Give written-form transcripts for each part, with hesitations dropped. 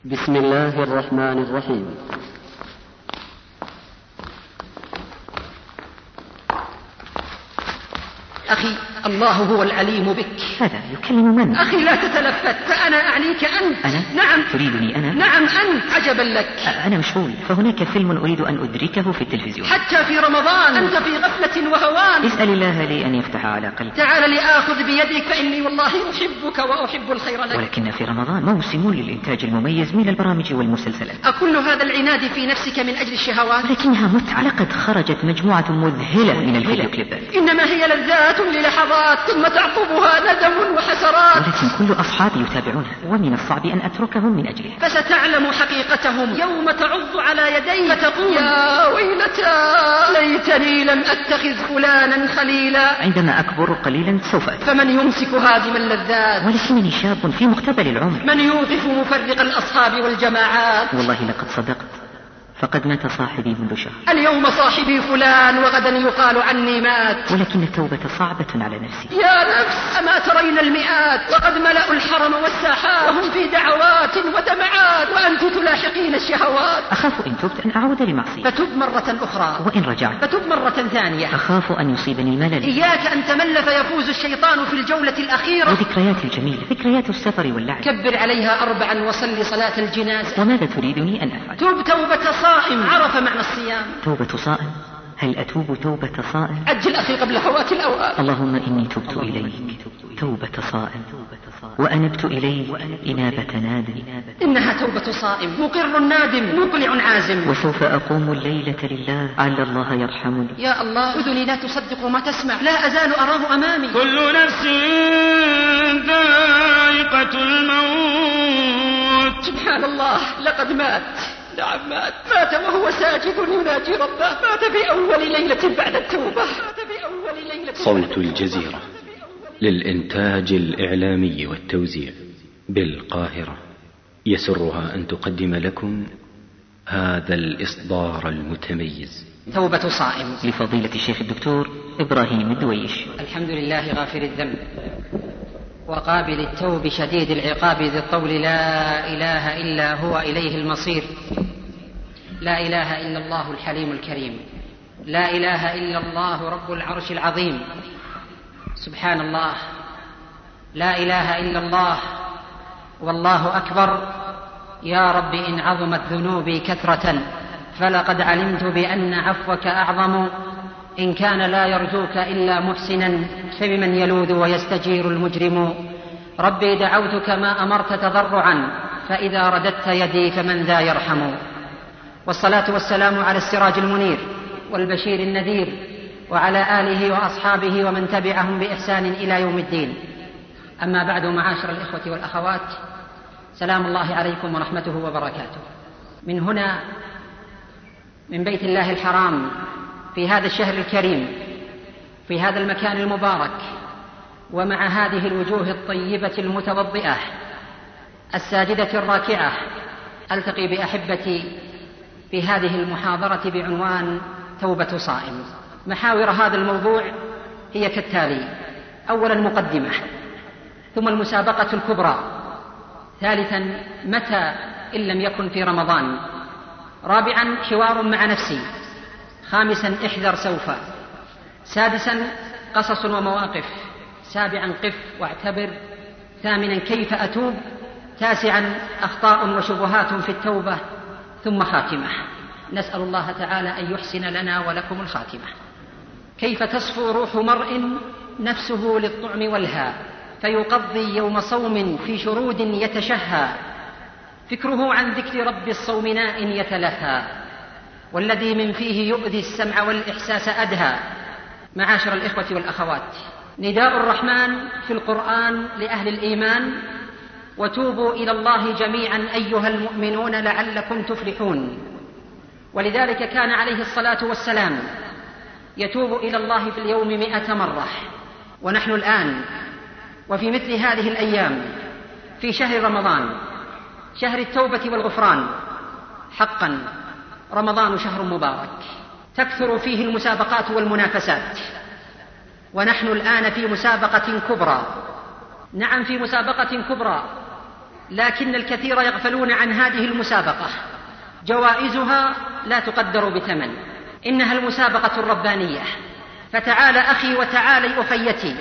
بسم الله الرحمن الرحيم. أخي، الله هو العليم بك. هذا يكلم من؟ أخي لا تتلفت، فأنا أعنيك أنت. أنا؟ نعم. تريدني أنا؟ نعم أنت، عجبا لك. أنا مشغول، فهناك فيلم أريد أن أدركه في التلفزيون. حتى في رمضان أنت في غفلة وهوان. اسأل الله لي أن يفتح على قلبي. تعال لآخذ بيدك، فإني والله أحبك وأحب الخير لك. ولكن في رمضان موسم للإنتاج المميز من البرامج والمسلسلات. أكل هذا العناد في نفسك من أجل الشهوات؟ ولكنها متعة. لقد خرجت مجموعة مذهلة من الفيديو كليبات. إنما هي لذات للحظات، ثم تعقبها ندم وحسرات. ولكن كل أصحابي يتابعونها، ومن الصعب أن أتركهم من أجلها. فستعلم حقيقتهم يوم تعض على يديك فتقول: يا ويلتى ليتني لم أتخذ فلانا خليلا. عندما أكبر قليلا سوف أترك. فمن يمسك هادم اللذات؟ ولكنني شاب في مقتبل العمر. من يوقف مفرق الأصحاب والجماعات؟ والله لقد صدقت، فقد مات صاحبي منذ شهر. اليوم صاحبي فلان، وغدا يقال عني مات. ولكن التوبة صعبة على نفسي. يا نفس، أما ترين المئات وقد ملأوا الحرم والساحات، وهم في دعوات ودمعات، وأنت تلاحقين الشهوات. أخاف إن تبت أن أعود لمعصية. فتب مرة أخرى، وإن رجعت فتب مرة ثانية. أخاف أن يصيبني الملل. إياك أن تمل فيفوز الشيطان في الجولة الأخيرة. وذكريات الجميلة، ذكريات السفر واللعب. كبر عليها 4 وصل صلاة الجنازة. وماذا تريدني أن أفعل؟ توب توبة صائم عرف معنى الصيام. توبة صائم؟ هل أتوب توبة صائم؟ أجل أخي قبل فوات الأوان. اللهم إني تبت إليك توبة صائم، وأنبت إليك إنابة نادم. إنها توبة صائم مقر نادم مقلع عازم. وسوف أقوم الليلة لله عل الله يرحمني. يا الله، أذني لا تصدق ما تسمع، لا أزال أراه أمامي. كل نفس ذائقة الموت. سبحان الله، لقد مات. نعم مات وهو ساجد يناجي ربه. مات في أول ليلة بعد التوبة. صوت الجزيرة للإنتاج الإعلامي والتوزيع بالقاهرة يسرها أن تقدم لكم هذا الإصدار المتميز. توبة صائم لفضيلة الشيخ الدكتور إبراهيم الدويش. الحمد لله غافر الذنب وقابل التوب شديد العقاب ذي الطول، لا إله إلا هو إليه المصير. لا إله إلا الله الحليم الكريم، لا إله إلا الله رب العرش العظيم. سبحان الله، لا إله إلا الله، والله أكبر. يا رب إن عظمت ذنوبي كثرة فلقد علمت بأن عفوك أعظم. إن كان لا يرجوك إلا محسنا فبمن يلوذ ويستجير المجرم. ربي دعوتك ما أمرت تضرعا، فإذا رددت يدي فمن ذا يرحم. والصلاة والسلام على السراج المنير والبشير النذير، وعلى آله وأصحابه ومن تبعهم بإحسان إلى يوم الدين. أما بعد، معاشر الإخوة والأخوات، سلام الله عليكم ورحمته وبركاته. من هنا، من بيت الله الحرام، في هذا الشهر الكريم، في هذا المكان المبارك، ومع هذه الوجوه الطيبة المتوضئة الساجدة الراكعة، ألتقي بأحبتي في هذه المحاضرة بعنوان توبة صائم. محاور هذا الموضوع هي كالتالي: أولا مقدمة، ثم المسابقة الكبرى، ثالثا متى إن لم يكن في رمضان، رابعا حوار مع نفسي، خامسا احذر سوف، سادسا قصص ومواقف، سابعا قف واعتبر، ثامنا كيف أتوب، تاسعا أخطاء وشبهات في التوبة، ثم خاتمة. نسأل الله تعالى أن يحسن لنا ولكم الخاتمة. كيف تصفو روح مرء نفسه للطعم والها، فيقضي يوم صوم في شرود يتشهى، فكره عن ذكر رب الصوم ناء يتلهى، والذي من فيه يؤذي السمع والإحساس أدهى. معاشر الإخوة والأخوات، نداء الرحمن في القرآن لأهل الإيمان: وتوبوا إلى الله جميعا أيها المؤمنون لعلكم تفلحون. ولذلك كان عليه الصلاة والسلام يتوب إلى الله في اليوم 100 مرة. ونحن الآن وفي مثل هذه الأيام في شهر رمضان، شهر التوبة والغفران. حقا رمضان شهر مبارك تكثر فيه المسابقات والمنافسات، ونحن الآن في مسابقة كبرى. نعم، في مسابقة كبرى لكن الكثير يغفلون عن هذه المسابقة. جوائزها لا تقدر بثمن، إنها المسابقة الربانية. فتعال أخي وتعالي أخيتي،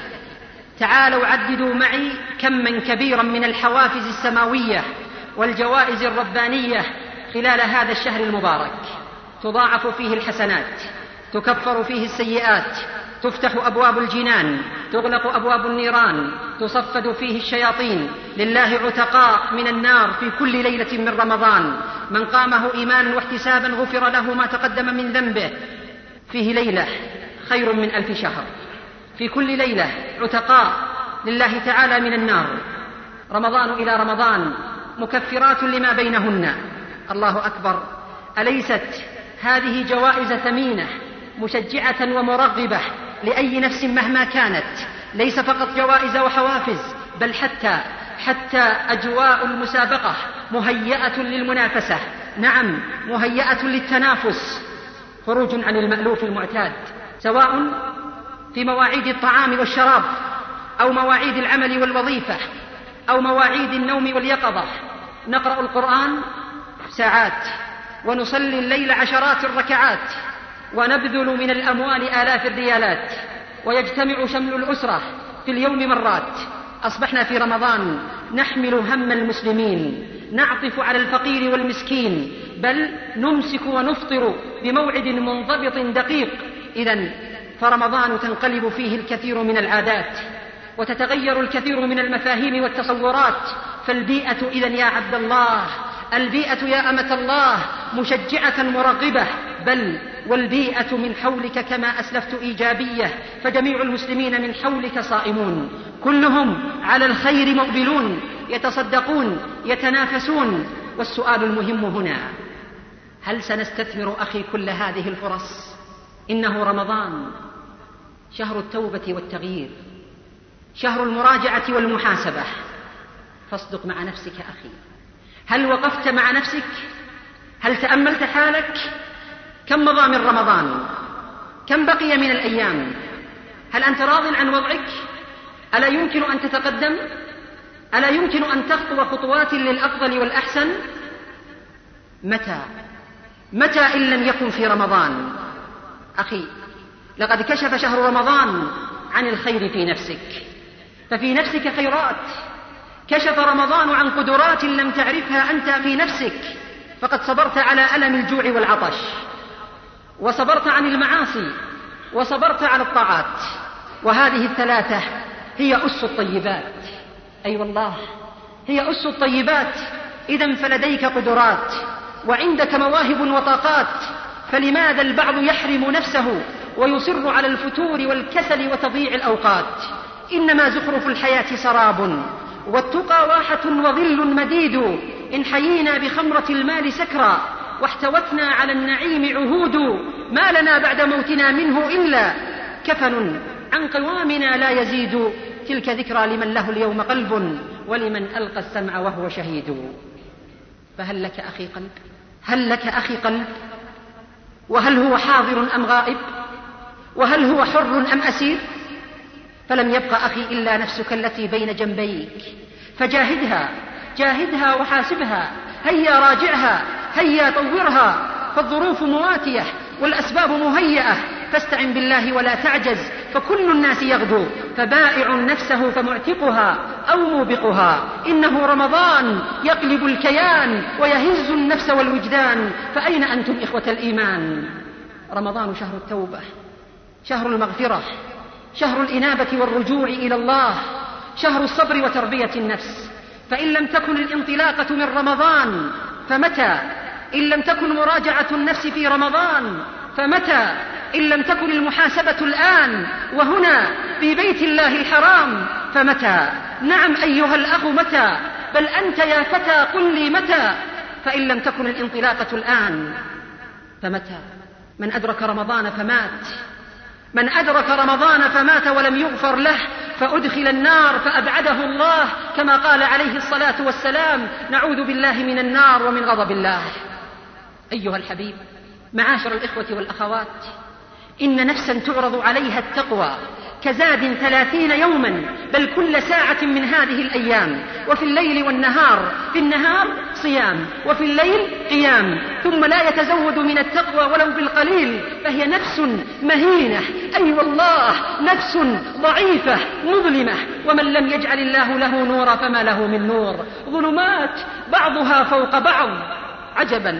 تعالوا عددوا معي كما كبيرا من الحوافز السماوية والجوائز الربانية خلال هذا الشهر المبارك. تضاعف فيه الحسنات، تكفر فيه السيئات، تفتح أبواب الجنان، تغلق أبواب النيران، تصفد فيه الشياطين. لله عتقاء من النار في كل ليلة من رمضان. من قامه إيمانا واحتسابا غفر له ما تقدم من ذنبه. فيه ليلة خير من 1000 شهر. في كل ليلة عتقاء لله تعالى من النار. رمضان إلى رمضان مكفرات لما بينهن. الله أكبر. أليست هذه جوائز ثمينة مشجعة ومرغبة لأي نفس مهما كانت؟ ليس فقط جوائز وحوافز، بل حتى أجواء المسابقة مهيئة للمنافسة. نعم، مهيئة للتنافس. خروج عن المألوف المعتاد، سواء في مواعيد الطعام والشراب، أو مواعيد العمل والوظيفة، أو مواعيد النوم واليقظة. نقرأ القرآن ساعات، ونصلي الليل عشرات الركعات، ونبذل من الأموال آلاف الريالات، ويجتمع شمل الأسرة في اليوم مرات. أصبحنا في رمضان نحمل هم المسلمين، نعطف على الفقير والمسكين، بل نمسك ونفطر بموعد منضبط دقيق. إذن فرمضان تنقلب فيه الكثير من العادات، وتتغير الكثير من المفاهيم والتصورات. فالبيئة إذن يا عبد الله، البيئة يا أمة الله مشجعة مرغبة، بل والبيئة من حولك كما أسلفت إيجابية. فجميع المسلمين من حولك صائمون، كلهم على الخير مقبلون، يتصدقون، يتنافسون. والسؤال المهم هنا: هل سنستثمر أخي كل هذه الفرص؟ إنه رمضان شهر التوبة والتغيير، شهر المراجعة والمحاسبة. فاصدق مع نفسك أخي. هل وقفت مع نفسك؟ هل تأملت حالك؟ كم مضى من رمضان؟ كم بقي من الأيام؟ هل أنت راض عن وضعك؟ ألا يمكن أن تتقدم؟ ألا يمكن أن تخطو خطوات للأفضل والأحسن؟ متى إن لم يكن في رمضان؟ أخي، لقد كشف شهر رمضان عن الخير في نفسك، ففي نفسك خيرات. كشف رمضان عن قدرات لم تعرفها أنت في نفسك، فقد صبرت على ألم الجوع والعطش، وصبرت عن المعاصي، وصبرت على الطاعات. وهذه الثلاثة هي أس الطيبات. أي والله، هي أس الطيبات. إذن فلديك قدرات، وعندك مواهب وطاقات. فلماذا البعض يحرم نفسه ويصر على الفتور والكسل وتضييع الأوقات؟ إنما زخرف الحياة سراب، والتقى واحة وظل مديد. إن حيينا بخمرة المال سكرا، واحتوتنا على النعيم عهود. ما لنا بعد موتنا منه إلا كفن عن قوامنا لا يزيد. تلك ذكرى لمن له اليوم قلب، ولمن ألقى السمع وهو شهيد. فهل لك أخي قلب؟ هل لك أخي قلب؟ وهل هو حاضر أم غائب؟ وهل هو حر أم أسير؟ فلم يبق أخي إلا نفسك التي بين جنبيك، فجاهدها وحاسبها. هيا راجعها، هيا طورها، فالظروف مواتية والأسباب مهيئة. فاستعن بالله ولا تعجز، فكل الناس يغدو، فبائع نفسه فمعتقها أو موبقها. إنه رمضان يقلب الكيان ويهز النفس والوجدان. فأين أنتم إخوة الإيمان؟ رمضان شهر التوبة، شهر المغفرة، شهر الإنابة والرجوع إلى الله، شهر الصبر وتربية النفس. فإن لم تكن الانطلاقة من رمضان فمتى؟ إن لم تكن مراجعة النفس في رمضان فمتى؟ إن لم تكن المحاسبة الآن وهنا في بيت الله الحرام فمتى؟ نعم أيها الأخ، متى؟ بل أنت يا فتى قل لي متى؟ فإن لم تكن الانطلاقة الآن فمتى؟ من أدرك رمضان فمات، من أدرك رمضان فمات ولم يغفر له فأدخل النار فأبعده الله، كما قال عليه الصلاة والسلام: نعوذ بالله من النار ومن غضب الله. أيها الحبيب، معاشر الإخوة والأخوات، إن نفسا تعرض عليها التقوى كزاد 30 يوما، بل كل ساعة من هذه الأيام. وفي الليل والنهار، في النهار صيام وفي الليل قيام، ثم لا يتزود من التقوى ولو بالقليل، فهي نفس مهينة، أي والله نفس ضعيفة مظلمة. ومن لم يجعل الله له نورا فما له من نور، ظلمات بعضها فوق بعض. عجبا،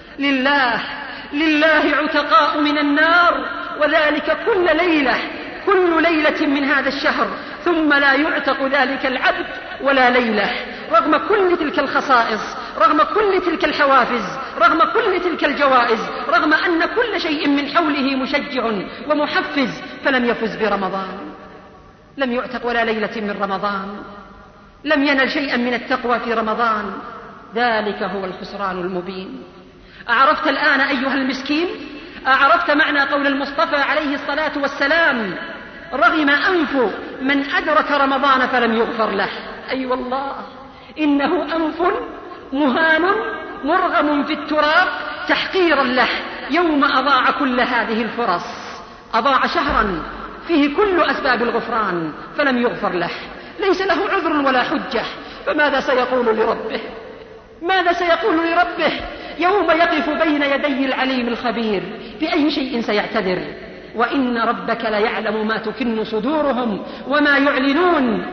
لله عتقاء من النار، وذلك كل ليلة من هذا الشهر، ثم لا يعتق ذلك العبد ولا ليلة، رغم كل تلك الخصائص، رغم كل تلك الحوافز، رغم كل تلك الجوائز، رغم أن كل شيء من حوله مشجع ومحفز، فلم يفز برمضان، لم يعتق ولا ليلة من رمضان، لم ينل شيئا من التقوى في رمضان. ذلك هو الخسران المبين. أعرفت الآن أيها المسكين؟ أعرفت معنى قول المصطفى عليه الصلاة والسلام: رغم أنف من أدرك رمضان فلم يغفر له. أي والله إنه أنف مهان مرغم في التراب تحقيرا له، يوم أضاع كل هذه الفرص، أضاع شهرا فيه كل أسباب الغفران فلم يغفر له، ليس له عذر ولا حجة. فماذا سيقول لربه؟ ماذا سيقول لربه يوم يقف بين يدي العليم الخبير؟ بأي شيء سيعتذر؟ وإن ربك ليعلم ما تكن صدورهم وما يعلنون.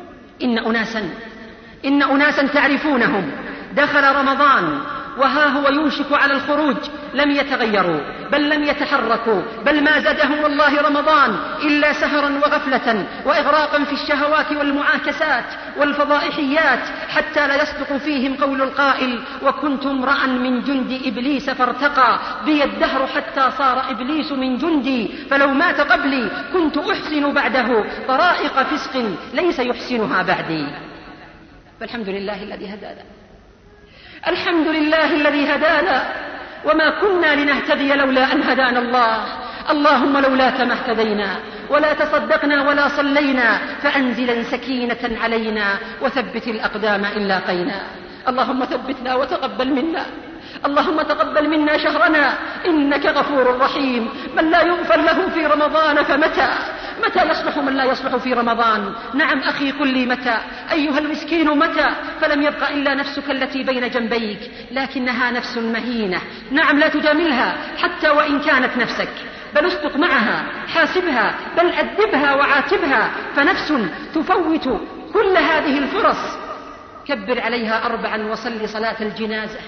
إن أناسا تعرفونهم دخل رمضان وها هو يوشك على الخروج، لم يتغيروا بل لم يتحركوا، بل ما زادهم والله رمضان إلا سهرا وغفلة وإغراقا في الشهوات والمعاكسات والفضائحيات، حتى لا يصدق فيهم قول القائل: وكنت امرأ من جند إبليس فارتقى بي الدهر حتى صار إبليس من جندي، فلو مات قبلي كنت أحسن بعده طرائق فسق ليس يحسنها بعدي. فالحمد لله الذي هدانا، الحمد لله الذي هدانا، وما كنا لنهتدي لولا أن هدانا الله. اللهم لولاك ما اهتدينا ولا تصدقنا ولا صلينا، فأنزلا سكينة علينا وثبت الأقدام إن لاقينا. اللهم ثبتنا وتقبل منا، اللهم تقبل منا شهرنا، إنك غفور رحيم. من لا يغفر له في رمضان فمتى يصلح من لا يصلح في رمضان؟ نعم أخي قل لي متى أيها المسكين متى؟ فلم يبق إلا نفسك التي بين جنبيك، لكنها نفس مهينة. نعم لا تجاملها حتى وإن كانت نفسك، بل اصدق معها، حاسبها، بل أدبها وعاتبها، فنفس تفوت كل هذه الفرص. كبر عليها 4 وصل صلاة الجنازة،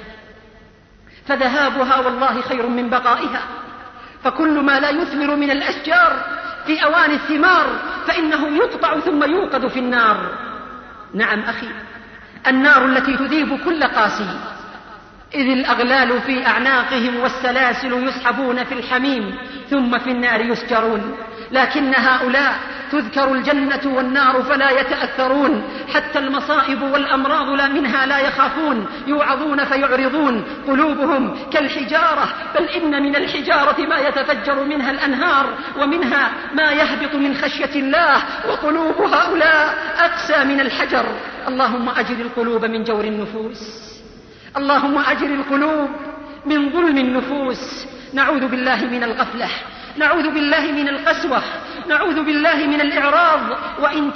فذهابها والله خير من بقائها. فكل ما لا يثمر من الأشجار في أوان الثمار فإنه يقطع ثم يوقد في النار. نعم أخي، النار التي تذيب كل قاسي، إذ الأغلال في أعناقهم والسلاسل يسحبون في الحميم ثم في النار يسجرون. لكن هؤلاء تذكر الجنة والنار فلا يتأثرون، حتى المصائب والأمراض لا منها لا يخافون، يوعظون فيعرضون، قلوبهم كالحجارة، بل إن من الحجارة ما يتفجر منها الأنهار، ومنها ما يهبط من خشية الله، وقلوب هؤلاء أقسى من الحجر. اللهم أجر القلوب من جور النفوس، اللهم أجر القلوب من ظلم النفوس. نعوذ بالله من الغفلة، نعوذ بالله من القسوة، نعوذ بالله من الإعراض. وإن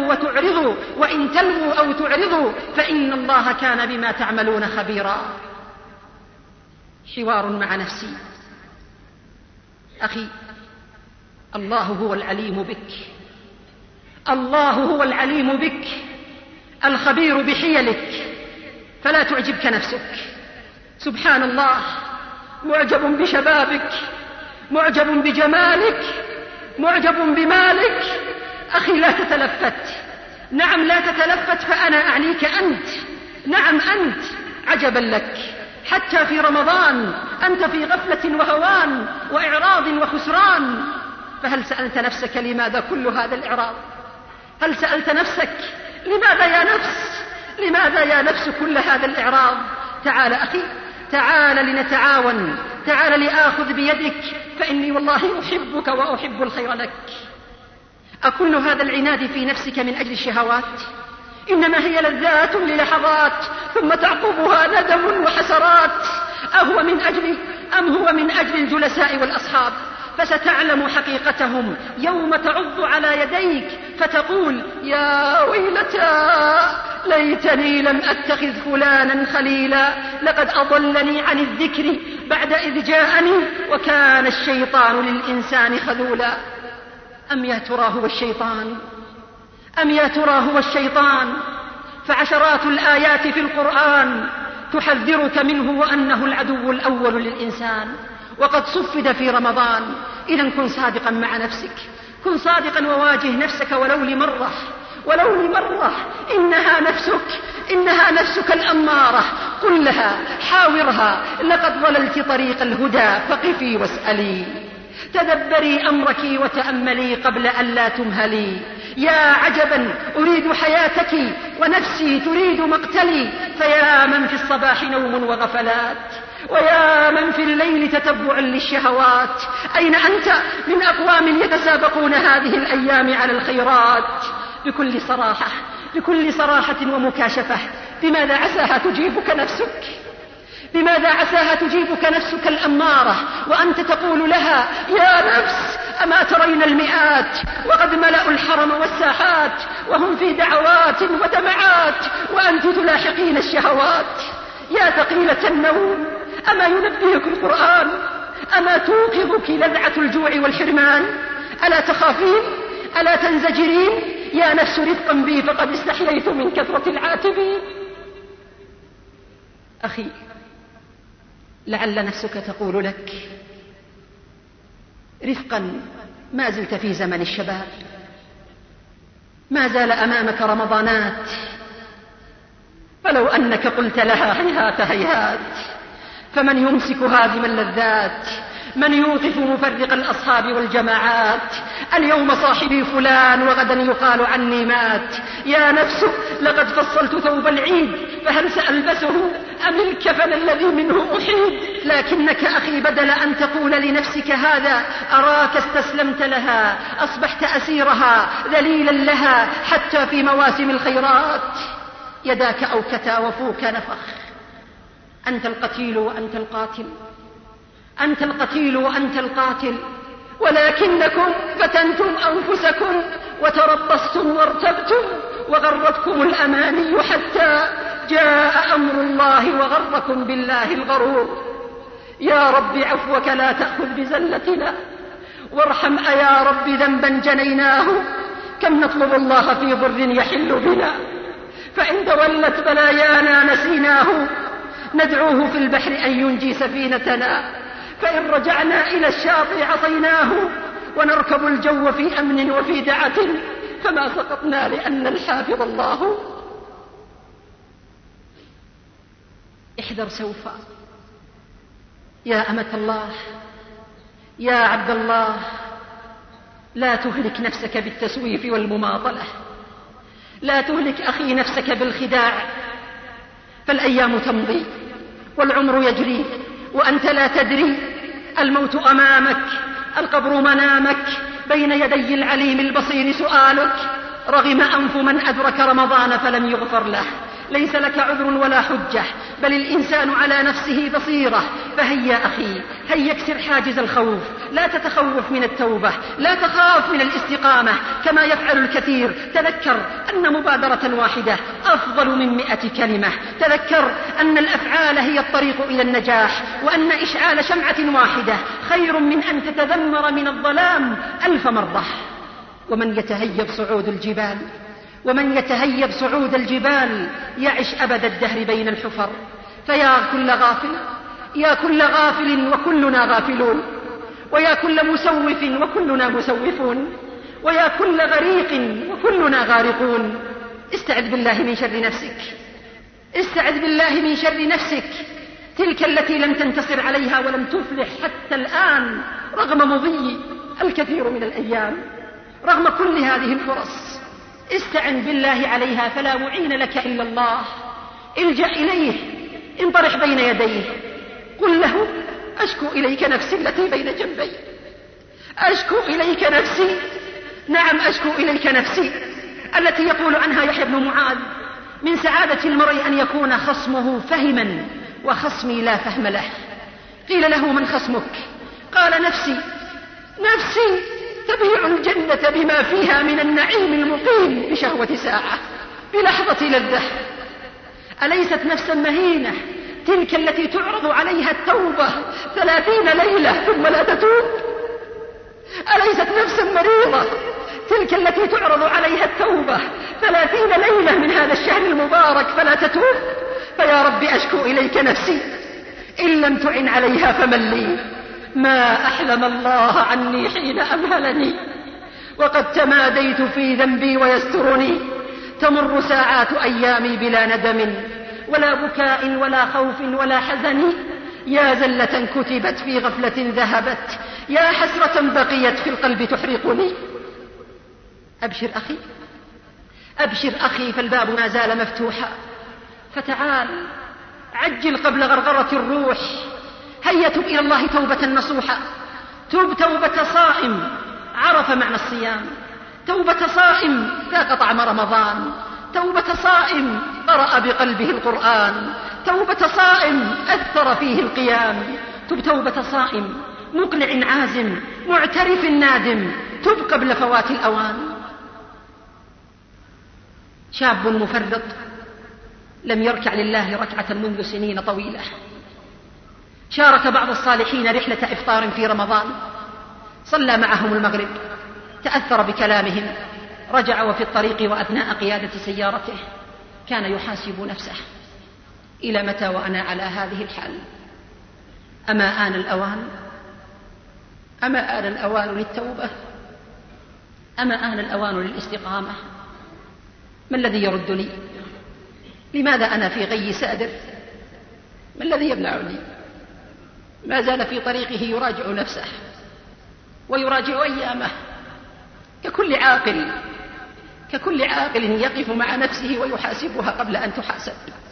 تلووا أو تعرضوا فإن الله كان بما تعملون خبيرا. حوار مع نفسي. أخي، الله هو العليم بك، الله هو العليم بك، الخبير بحيلك، فلا تعجبك نفسك. سبحان الله، معجب بشبابك، معجب بجمالك، معجب بمالك. أخي لا تتلفت، نعم لا تتلفت، فأنا أعنيك أنت. نعم أنت، عجبا لك، حتى في رمضان أنت في غفلة وهوان وإعراض وخسران. فهل سألت نفسك لماذا كل هذا الإعراض؟ هل سألت نفسك لماذا يا نفس كل هذا الإعراض؟ تعال أخي، تعال لنتعاون، تعال لآخذ بيدك، فإني والله أحبك وأحب الخير لك. أكل هذا العناد في نفسك من أجل الشهوات؟ إنما هي لذات للحظات ثم تعقبها ندم وحسرات. أهو من أجلي أم هو من أجل الجلساء والأصحاب؟ فستعلم حقيقتهم يوم تعض على يديك فتقول يا ويلتى ليتني لم أتخذ فلانا خليلا لقد أضلني عن الذكر بعد إذ جاءني وكان الشيطان للإنسان خذولا. أم يا ترى هو الشيطان؟ أم يا ترى هو الشيطان؟ فعشرات الآيات في القرآن تحذرك منه وأنه العدو الأول للإنسان، وقد صفد في رمضان. إذن كن صادقا مع نفسك، كن صادقا وواجه نفسك ولو لمرة، ولو لمرة. إنها نفسك الأمارة، قل لها حاورها لقد ضللت طريق الهدى فقفي واسألي، تدبري أمرك وتأملي قبل أن لا تمهلي. يا عجبا أريد حياتك ونفسي تريد مقتلي، فيا من في الصباح نوم وغفلات ويا من في الليل تتبع للشهوات، أين أنت من أقوام يتسابقون هذه الأيام على الخيرات؟ بكل صراحة ومكاشفة، بماذا عساها تجيبك نفسك؟ بماذا عساها تجيبك نفسك الأمارة وأنت تقول لها يا نفس أما ترين المئات وقد ملأوا الحرم والساحات وهم في دعوات ودمعات وأنت تلاحقين الشهوات. يا ثقيلة النوم أما ينبهك القرآن؟ أما توقظك لذعة الجوع والحرمان؟ ألا تخافين؟ ألا تنزجرين؟ يا نفس رفقا بي فقد استحييت من كثرة العاتبين. أخي، لعل نفسك تقول لك رفقا ما زلت في زمن الشباب، ما زال أمامك رمضانات، فلو أنك قلت لها هيهات هيهات، فمن يمسك هادم اللذات؟ من يوقف مفرق الأصحاب والجماعات؟ اليوم صاحبي فلان وغدا يقال عني مات. يا نفس لقد فصلت ثوب العيد فهل سألبسه أم الكفن الذي منه أحيد؟ لكنك أخي بدل أن تقول لنفسك هذا أراك استسلمت لها، أصبحت أسيرها ذليلا لها حتى في مواسم الخيرات. يداك أوكتا وفوك نفخ، أنت القتيل وأنت القاتل، أنت القتيل وأنت القاتل، ولكنكم فتنتم أنفسكم وتربصتم وارتبتم وغرتكم الأماني حتى جاء أمر الله وغركم بالله الغرور. يا رب عفوك لا تأخذ بزلتنا وارحم أيا رب ذنبا جنيناه. كم نطلب الله في ضر يحل بنا فإن تولت بلايانا نسيناه. ندعوه في البحر أن ينجي سفينتنا فإن رجعنا إلى الشاطئ عصيناه. ونركب الجو في أمن وفي دعة فما سقطنا لأن الحافظ الله. احذر سوف يا أمة الله، يا عبد الله، لا تهلك نفسك بالتسويف والمماطلة، لا تهلك أخي نفسك بالخداع، فالأيام تمضي والعمر يجري وأنت لا تدري. الموت أمامك، القبر منامك، بين يدي العليم البصير سؤالك. رغم أنف من أدرك رمضان فلم يغفر له. ليس لك عذر ولا حجة، بل الإنسان على نفسه بصيرة. فهيا أخي، هيا اكسر حاجز الخوف، لا تتخوف من التوبة، لا تخاف من الاستقامة كما يفعل الكثير. تذكر أن مبادرة واحدة أفضل من 100 كلمة. تذكر أن الأفعال هي الطريق إلى النجاح، وأن إشعال شمعة واحدة خير من أن تتذمر من الظلام 1000 مرة. ومن يتهيب صعود الجبال يعش أبد الدهر بين الحفر. فيا كل غافل، يا كل غافل وكلنا غافلون، ويا كل مسوف وكلنا مسوفون، ويا كل غريق وكلنا غارقون. استعذ بالله من شر نفسك، استعذ بالله من شر نفسك، تلك التي لم تنتصر عليها ولم تفلح حتى الآن رغم مضي الكثير من الأيام، رغم كل هذه الفرص. استعن بالله عليها فلا معين لك إلا الله. الجأ إليه، انطرح بين يديه، قل له أشكو إليك نفسي التي بين جنبي، أشكو إليك نفسي، نعم أشكو إليك نفسي التي يقول عنها يحيى بن معاذ من سعادة المرء أن يكون خصمه فهما وخصمي لا فهم له. قيل له من خصمك؟ قال نفسي، نفسي تبيع الجنة بما فيها من النعيم المقيم بشهوة ساعة، بلحظة لذة. أليست نفسا مهينة تلك التي تعرض عليها التوبة 30 ليلة ثم لا تتوب؟ أليست نفسا مريضة تلك التي تعرض عليها التوبة 30 ليلة من هذا الشهر المبارك فلا تتوب؟ فيا رب أشكو إليك نفسي، إن لم تعن عليها فمن لي؟ ما أحلم الله عني حين أمهلني، وقد تماديت في ذنبي ويسترني. تمر ساعات أيامي بلا ندم ولا بكاء ولا خوف ولا حزن. يا زلة كتبت في غفلة ذهبت، يا حسرة بقيت في القلب تحرقني. أبشر أخي، أبشر أخي، فالباب ما زال مفتوحا، فتعال عجل قبل غرغرة الروح. هيا تب إلى الله توبة نصوحة. تب توبة صائم عرف معنى الصيام، توبة صائم ذاق طعم رمضان، توبة صائم قرأ بقلبه القرآن، توبة صائم أثر فيه القيام. تب توبة صائم مقلع عازم معترف نادم، تب قبل فوات الأوان. شاب مفرط لم يركع لله ركعة منذ سنين طويلة، شارك بعض الصالحين رحلة إفطار في رمضان، صلى معهم المغرب، تأثر بكلامهم، رجع وفي الطريق وأثناء قيادة سيارته كان يحاسب نفسه: إلى متى وأنا على هذه الحال؟ أما آن الأوان؟ أما آن الأوان للتوبة؟ أما آن الأوان للاستقامة؟ ما الذي يرد لي؟ لماذا أنا في غي سادر؟ ما الذي يمنعني؟ ما زال في طريقه يراجع نفسه ويراجع أيامه ككل عاقل، ككل عاقل يقف مع نفسه ويحاسبها قبل أن تحاسب.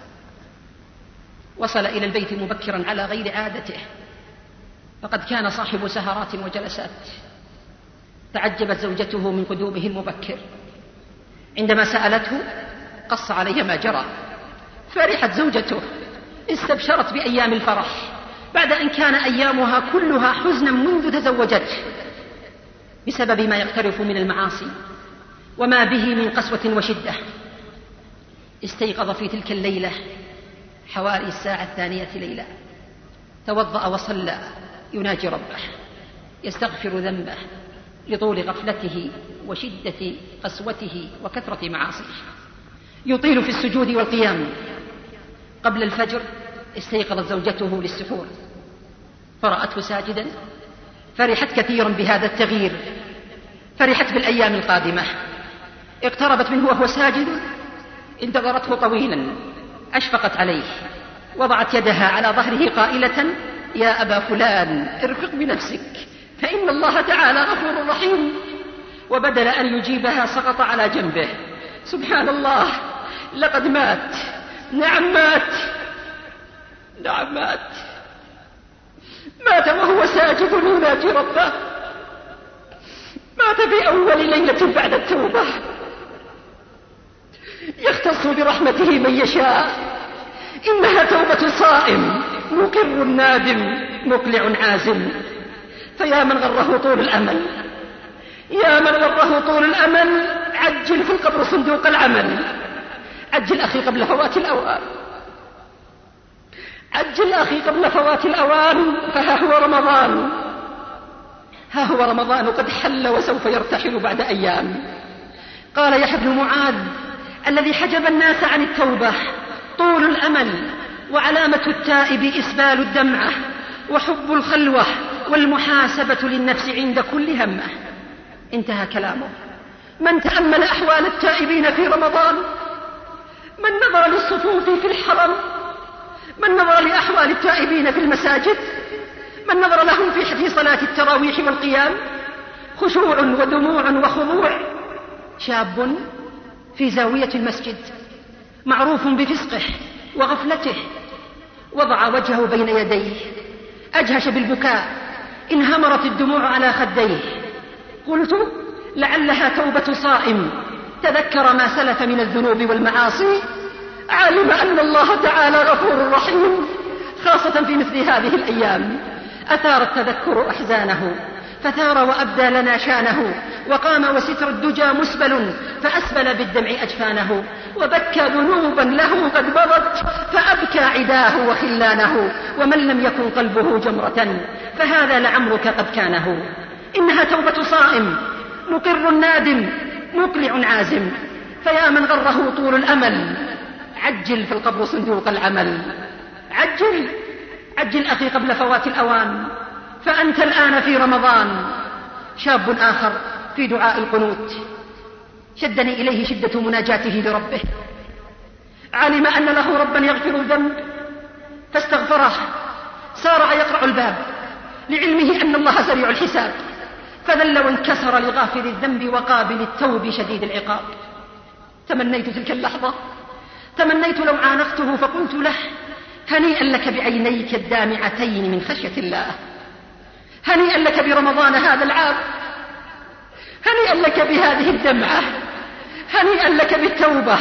وصل إلى البيت مبكرا على غير عادته، فقد كان صاحب سهرات وجلسات. تعجبت زوجته من قدومه المبكر، عندما سألته قص عليها ما جرى. فرحت زوجته، استبشرت بأيام الفرح بعد أن كان أيامها كلها حزنا منذ تزوجته بسبب ما يقترف من المعاصي وما به من قسوة وشدة. استيقظ في تلك الليلة حوالي الساعة 2 ليلا، توضأ وصلى يناجي ربه، يستغفر ذنبه لطول غفلته وشدة قسوته وكثرة معاصيه، يطيل في السجود والقيام. قبل الفجر استيقظت زوجته للسحور فرأته ساجدا، فرحت كثيرا بهذا التغيير، فرحت بالأيام القادمة. اقتربت منه وهو ساجد، انتظرته طويلا، أشفقت عليه، وضعت يدها على ظهره قائلة: يا أبا فلان ارفق بنفسك فإن الله تعالى غفور رحيم. وبدل أن يجيبها سقط على جنبه. سبحان الله، لقد مات. نعم مات، نعم مات، مات وهو ساجد يناجي ربه، مات في أول ليلة بعد التوبة. يختص برحمته من يشاء، إنها توبة صائم مقر نادم مقلع عازم. فيا من غره طول الأمل، يا من غره طول الأمل، عجل في القبر صندوق العمل. عجل أخي قبل فوات الأوان، عجل أخي قبل فوات الأوان، فها هو رمضان، ها هو رمضان قد حل وسوف يرتحل بعد أيام. قال يحيى بن معاذ: الذي حجب الناس عن التوبة طول الأمل، وعلامة التائب إسبال الدمعة، وحب الخلوة، والمحاسبة للنفس عند كل همة. انتهى كلامه. من تأمل أحوال التائبين في رمضان، من نظر للصفوف في الحرم، من نظر لأحوال التائبين في المساجد، من نظر لهم في صلاة التراويح والقيام، خشوع ودموع وخضوع. شاب في زاوية المسجد معروف بفسقه وغفلته، وضع وجهه بين يديه، أجهش بالبكاء، انهمرت الدموع على خديه. قلت: لعلها توبة صائم تذكر ما سلف من الذنوب والمعاصي، علم أن الله تعالى غفور رحيم، خاصة في مثل هذه الأيام. أثار التذكر أحزانه، فثار وأبدى لنا شانه، وقام وستر الدجى مسبل فأسبل بالدمع أجفانه، وبكى ذنوبا له قد مضت فأبكى عداه وخلانه، ومن لم يكن قلبه جمرة فهذا لعمرك قد كانه. إنها توبة صائم مقر نادم مقلع عازم، فيا من غره طول الأمل عجل في القبر صندوق العمل. عجل أخي قبل فوات الأوان، فأنت الآن في رمضان. شاب آخر في دعاء القنوت شدني إليه شدة مناجاته لربه، علم أن له ربا يغفر الذنب فاستغفره، سارع يقرع الباب لعلمه أن الله سريع الحساب، فذل وانكسر لغافر الذنب وقابل التوب شديد العقاب. تمنيت تلك اللحظة، تمنيت لو عانقته فقلت له: هنيئا لك بعينيك الدامعتين من خشية الله، هنيئا لك برمضان هذا العام، هنيئا لك بهذه الدمعة، هنيئا لك بالتوبة.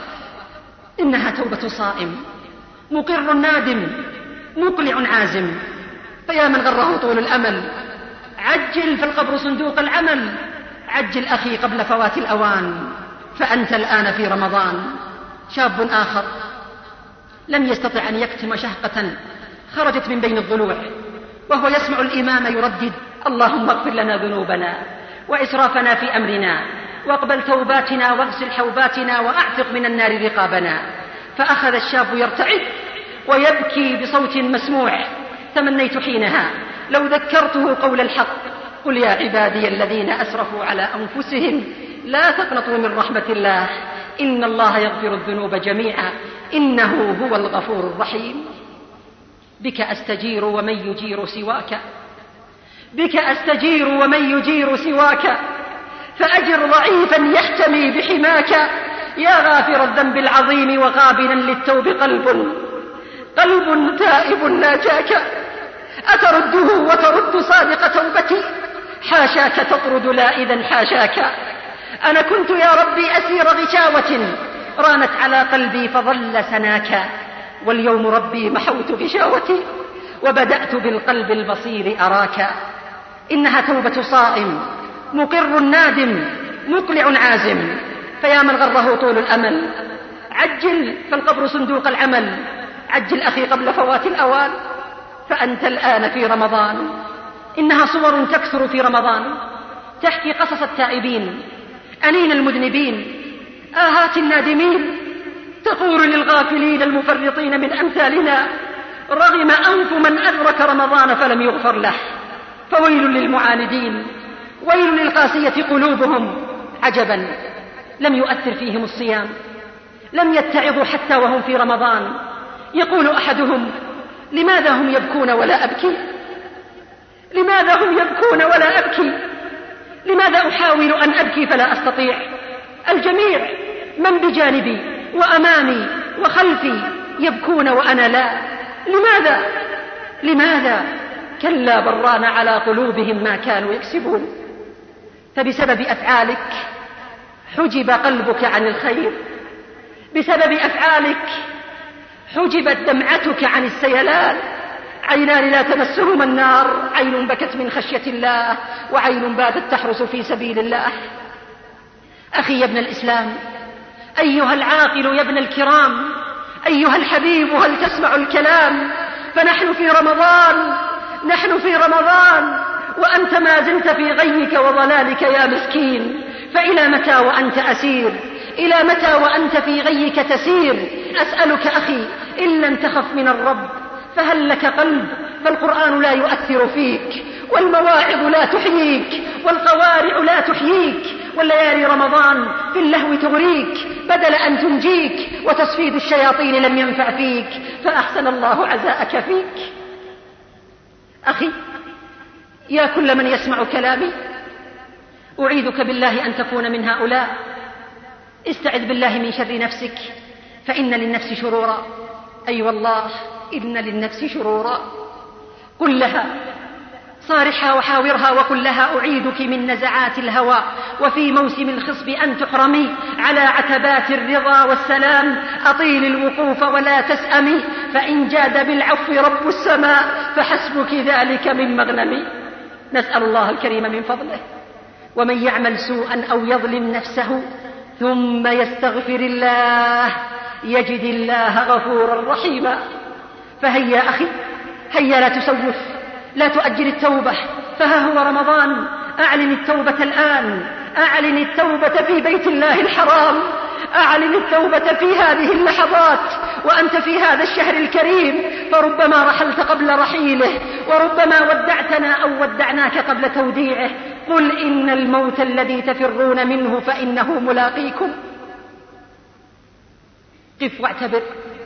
إنها توبة صائم مقر نادم مقلع عازم، فيا من غره طول الأمل عجل فالقبر صندوق العمل. عجل أخي قبل فوات الأوان، فأنت الآن في رمضان. شاب آخر لم يستطع أن يكتم شهقة خرجت من بين الضلوع وهو يسمع الإمام يردد: اللهم اغفر لنا ذنوبنا وإسرافنا في أمرنا واقبل توباتنا واغسل حوباتنا وأعتق من النار رقابنا. فأخذ الشاب يرتعد ويبكي بصوت مسموع. تمنيت حينها لو ذكرته قول الحق: قل يا عبادي الذين أسرفوا على أنفسهم لا تقنطوا من رحمة الله إن الله يغفر الذنوب جميعا إنه هو الغفور الرحيم. بك أستجير ومن يجير سواك، بك أستجير ومن يجير سواك، فأجر ضعيفا يحتمي بحماك. يا غافر الذنب العظيم وقابلا للتوب قلب تائب ناجاك، أترده وترد صادق توبتي؟ حاشاك تطرد لا إذن حاشاك. أنا كنت يا ربي أسير غشاوة رانت على قلبي فظل سناك، واليوم ربي محوت غشاوتي وبدأت بالقلب البصير أراك. إنها توبة صائم مقر نادم مقلع عازم، فيا من غره طول الأمل عجل فالقبر صندوق العمل. عجل أخي قبل فوات الأوان، فأنت الآن في رمضان. إنها صور تكثر في رمضان تحكي قصص التائبين، أنين المذنبين، آهات النادمين، تقول للغافلين المفرطين من أمثالنا: رغم أنف من أدرك رمضان فلم يغفر له. فويل للمعاندين، ويل للقاسية قلوبهم. عجبا لم يؤثر فيهم الصيام، لم يتعظوا حتى وهم في رمضان. يقول أحدهم: لماذا هم يبكون ولا أبكي؟ لماذا هم يبكون ولا أبكي؟ لماذا أحاول أن أبكي فلا أستطيع؟ الجميع من بجانبي وأمامي وخلفي يبكون وأنا لا. لماذا؟ كلا بران على قلوبهم ما كانوا يكسبون. فبسبب أفعالك حجب قلبك عن الخير، بسبب أفعالك حجبت دمعتك عن السيلان. عينان لا تمسهما النار، عين بكت من خشية الله وعين باتت تحرس في سبيل الله. أخي يا ابن الإسلام، أيها العاقل يا ابن الكرام، أيها الحبيب، هل تسمع الكلام؟ فنحن في رمضان، نحن في رمضان، وأنت ما زلت في غيك وضلالك يا مسكين. فإلى متى وأنت أسير؟ إلى متى وأنت في غيك تسير؟ أسألك أخي إن لم تخف من الرب فهل لك قلب؟ فالقرآن لا يؤثر فيك، والمواعظ لا تحييك، والقوارع لا تحييك، والليالي رمضان في اللهو تغريك بدل أن تنجيك، وتصفيد الشياطين لم ينفع فيك، فأحسن الله عزاءك فيك. أخي يا كل من يسمع كلامي، أعيذك بالله أن تكون من هؤلاء. استعذ بالله من شر نفسك، فإن للنفس شرورا، أي والله إن للنفس شرورا. قل لها، صارحها وحاورها وقل لها: أعيدك من نزعات الهوى وفي موسم الخصب أن تحرمي على عتبات الرضا والسلام. أطيل الوقوف ولا تسأمي، فإن جاد بالعفو رب السماء فحسبك ذلك من مغنمي. نسأل الله الكريم من فضله. ومن يعمل سوءا أو يظلم نفسه ثم يستغفر الله يجد الله غفورا رحيما. فهيا أخي، هيا لا تسوف، لا تؤجل التوبة، فها هو رمضان. أعلن التوبة الآن، أعلن التوبة في بيت الله الحرام، أعلن التوبة في هذه اللحظات وأنت في هذا الشهر الكريم، فربما رحلت قبل رحيله، وربما ودعتنا أو ودعناك قبل توديعه. قل إن الموت الذي تفرون منه فإنه ملاقيكم. قف واعتبر،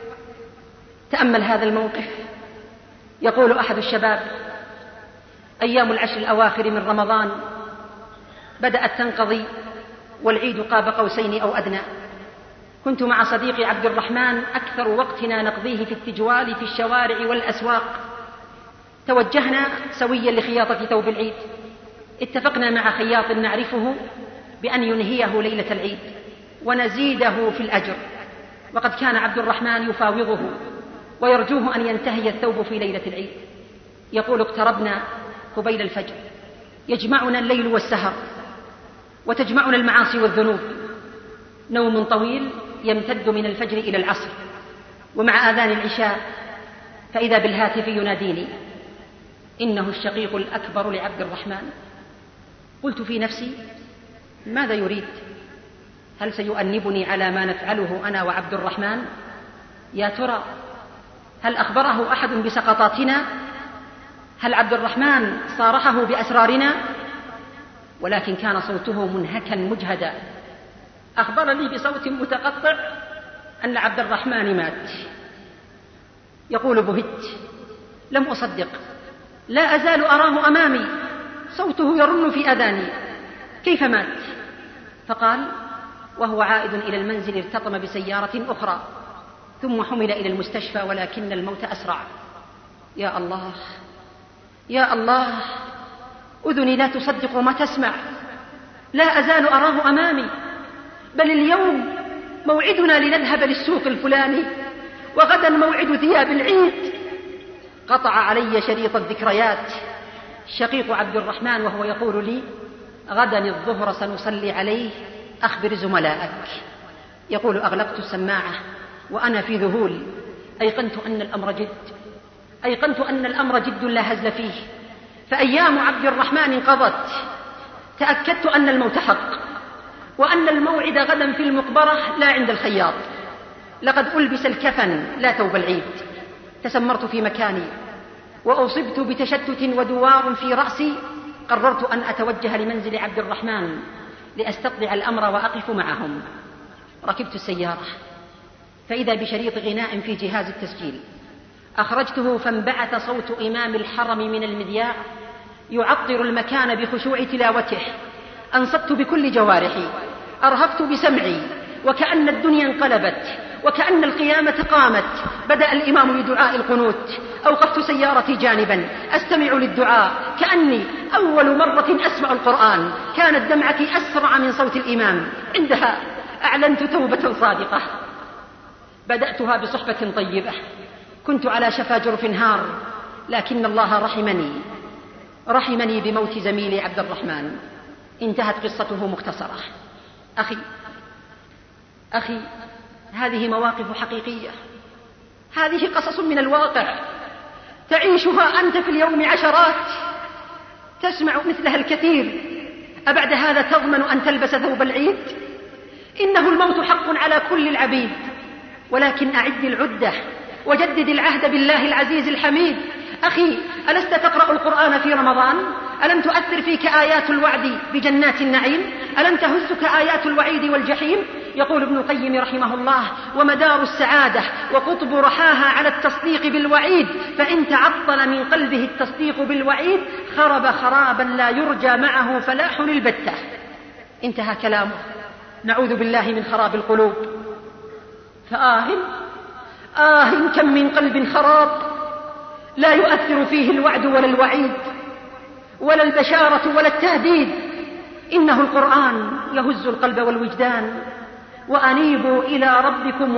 تأمل هذا الموقف. يقول أحد الشباب: أيام العشر الأواخر من رمضان بدأت تنقضي والعيد قاب قوسين أو أدنى. كنت مع صديقي عبد الرحمن أكثر وقتنا نقضيه في التجوال في الشوارع والأسواق. توجهنا سويا لخياطة ثوب العيد. اتفقنا مع خياط نعرفه بأن ينهيه ليلة العيد ونزيده في الأجر، وقد كان عبد الرحمن يفاوضه ويرجوه أن ينتهي الثوب في ليلة العيد. يقول: اقتربنا قبيل الفجر، يجمعنا الليل والسهر وتجمعنا المعاصي والذنوب، نوم طويل يمتد من الفجر إلى العصر، ومع آذان العشاء فإذا بالهاتف يناديني. إنه الشقيق الأكبر لعبد الرحمن. قلت في نفسي: ماذا يريد؟ هل سيؤنبني على ما نفعله أنا وعبد الرحمن؟ يا ترى هل أخبره أحد بسقطاتنا؟ هل عبد الرحمن صارحه بأسرارنا؟ ولكن كان صوته منهكا مجهدا. أخبرني بصوت متقطع أن عبد الرحمن مات. يقول: بهت، لم أصدق، لا أزال أراه أمامي، صوته يرن في أذاني. كيف مات؟ فقال: وهو عائد إلى المنزل ارتطم بسيارة أخرى ثم حمل إلى المستشفى، ولكن الموت أسرع. يا الله، يا الله، أذني لا تصدق ما تسمع. لا أزال أراه أمامي، بل اليوم موعدنا لنذهب للسوق الفلاني، وغدا موعد ثياب العيد. قطع علي شريط الذكريات شقيق عبد الرحمن وهو يقول لي: غدا الظهر سنصلي عليه، أخبر زملائك. يقول: أغلقت السماعة وأنا في ذهول. أيقنت أن الأمر جد، أيقنت أن الأمر جد لا هزل فيه. فأيام عبد الرحمن انقضت. تأكدت أن الموت حق، وأن الموعد غدا في المقبرة لا عند الخياط. لقد ألبس الكفن لا ثوب العيد. تسمرت في مكاني وأصبت بتشتت ودوار في رأسي. قررت أن أتوجه لمنزل عبد الرحمن لأستطلع الأمر وأقف معهم. ركبت السيارة فإذا بشريط غناء في جهاز التسجيل. أخرجته فانبعث صوت إمام الحرم من المذياع يعطر المكان بخشوع تلاوته. أنصت بكل جوارحي، أرهفت بسمعي، وكأن الدنيا انقلبت، وكأن القيامة قامت. بدأ الإمام بدعاء القنوت. أوقفت سيارتي جانبا أستمع للدعاء كأني أول مرة أسمع القرآن. كانت دمعتي أسرع من صوت الإمام. عندها أعلنت توبة صادقة بدأتها بصحبة طيبة. كنت على شفا جرف هار، لكن الله رحمني بموت زميلي عبد الرحمن. انتهت قصته مختصرة. أخي، هذه مواقف حقيقية، هذه قصص من الواقع تعيشها أنت في اليوم عشرات، تسمع مثلها الكثير. أبعد هذا تضمن أن تلبس ثوب العيد؟ إنه الموت حق على كل العبيد، ولكن أعد العدة وجدد العهد بالله العزيز الحميد. أخي، ألست تقرأ القرآن في رمضان؟ ألم تؤثر فيك آيات الوعد بجنات النعيم؟ ألم تهزك آيات الوعيد والجحيم؟ يقول ابن القيم رحمه الله: ومدار السعادة وقطب رحاها على التصديق بالوعيد، فإن تعطل من قلبه التصديق بالوعيد خرب خرابا لا يرجى معه فلاح البتة. انتهى كلامه. نعوذ بالله من خراب القلوب. كم من قلب خراب لا يؤثر فيه الوعد ولا الوعيد ولا البشارة ولا التهديد. إنه القرآن يهز القلب والوجدان. وأنيبوا إلى ربكم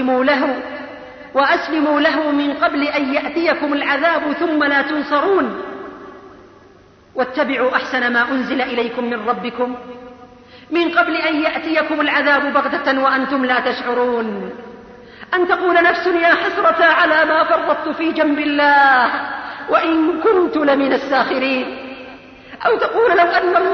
وأسلموا له من قبل أن يأتيكم العذاب ثم لا تنصرون. واتبعوا أحسن ما أنزل إليكم من ربكم من قبل أن يأتيكم العذاب بغتة وأنتم لا تشعرون. أن تقول نفس يا حسرة على ما فرطت في جنب الله وإن كنت لمن الساخرين. أو تقول لو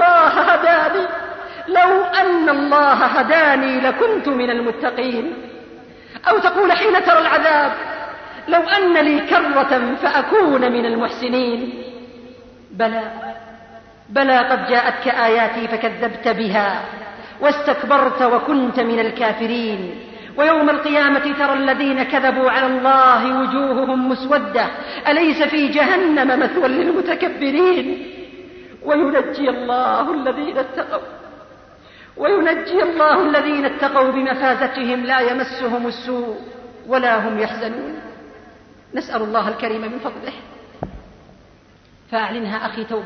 أن الله هداني لكنت من المتقين. أو تقول حين ترى العذاب لو أن لي كرة فأكون من المحسنين. بلى قد جاءتك آياتي فكذبت بها واستكبرت وكنت من الكافرين. ويوم القيامة ترى الذين كذبوا على الله وجوههم مسودة أليس في جهنم مثوى للمتكبرين. وينجي الله الذين اتقوا بمفازتهم لا يمسهم السوء ولا هم يحزنون. نسأل الله الكريم من فضله. فأعلنها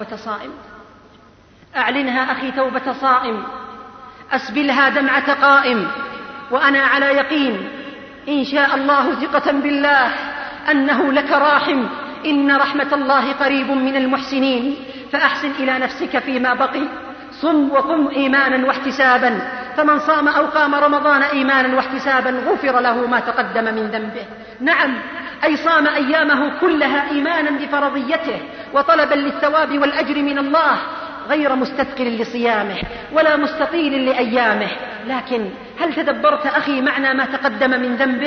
أخي توبة صائم أسبلها دمعة قائم وأنا على يقين إن شاء الله ثقة بالله أنه لك راحم. إن رحمة الله قريب من المحسنين. فأحسن إلى نفسك فيما بقي. صم وقم إيمانا واحتسابا. فمن صام أو قام رمضان إيمانا واحتسابا غفر له ما تقدم من ذنبه. نعم، أي صام أيامه كلها إيمانا بفرضيته وطلبا للثواب والأجر من الله غير مستثقل لصيامه ولا مستطيل لأيامه. لكن هل تدبرت أخي معنى ما تقدم من ذنبه؟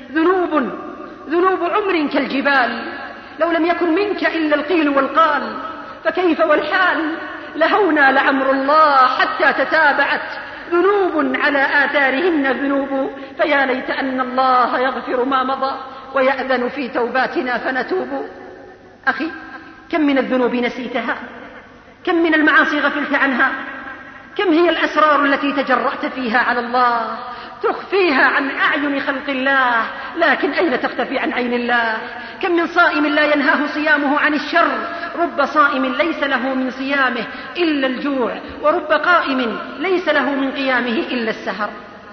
ذنوب عمر كالجبال لو لم يكن منك إلا القيل والقال. فكيف والحال لهونا لعمر الله حتى تتابعت ذنوب على آثارهن ذنوب. فيا ليت أن الله يغفر ما مضى ويأذن في توباتنا فنتوب. أخي، كم من الذنوب نسيتها؟ كم من المعاصي غفلت عنها؟ كم هي الأسرار التي تجرأت فيها على الله تخفيها عن أعين خلق الله، لكن أين تختفي عن عين الله؟ كم من صائم لا ينهاه صيامه عن الشر. رب صائم ليس له من صيامه إلا الجوع ورب قائم ليس له من قيامه إلا السهر.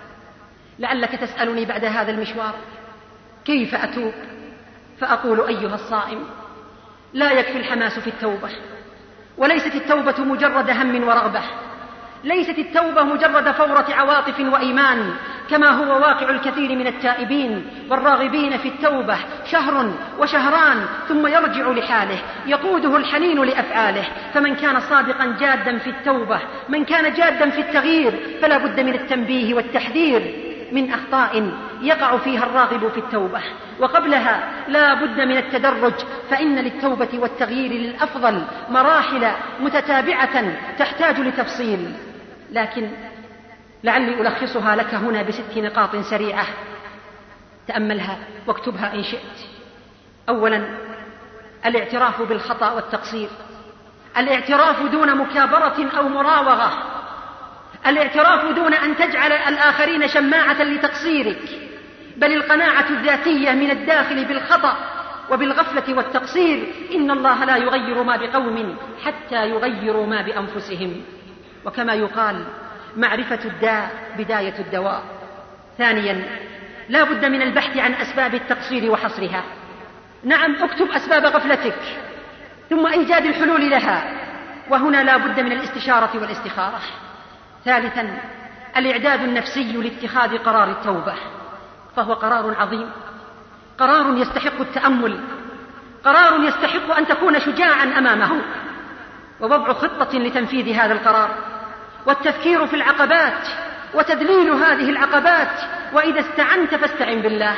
لعلك تسألني بعد هذا المشوار كيف أتوب؟ فأقول أيها الصائم لا يكفي الحماس في التوبة. وليست التوبة مجرد هم ورغبة. ليست التوبة مجرد فورة عواطف وإيمان كما هو واقع الكثير من التائبين والراغبين في التوبة. شهر وشهران ثم يرجع لحاله يقوده الحنين لأفعاله. فمن كان صادقا جادا في التوبة، من كان جادا في التغيير، فلا بد من التنبيه والتحذير من أخطاء يقع فيها الراغب في التوبة. وقبلها لا بد من التدرج، فإن للتوبة والتغيير للأفضل مراحل متتابعة تحتاج لتفصيل. لكن لعلي ألخصها لك هنا ب6 نقاط سريعة تأملها واكتبها إن شئت. أولا، الاعتراف بالخطأ والتقصير. الاعتراف دون مكابرة أو مراوغة. الاعتراف دون أن تجعل الآخرين شماعة لتقصيرك، بل القناعة الذاتية من الداخل بالخطأ وبالغفلة والتقصير. إن الله لا يغير ما بقوم حتى يغيروا ما بأنفسهم. وكما يقال معرفة الداء بداية الدواء. ثانيا، لا بد من البحث عن أسباب التقصير وحصرها. نعم، اكتب أسباب غفلتك ثم إيجاد الحلول لها، وهنا لا بد من الاستشارة والاستخارة. ثالثا، الإعداد النفسي لاتخاذ قرار التوبة، فهو قرار عظيم، قرار يستحق التأمل، قرار يستحق أن تكون شجاعا أمامه، ووضع خطة لتنفيذ هذا القرار، والتفكير في العقبات وتذليل هذه العقبات، وإذا استعنت فاستعن بالله.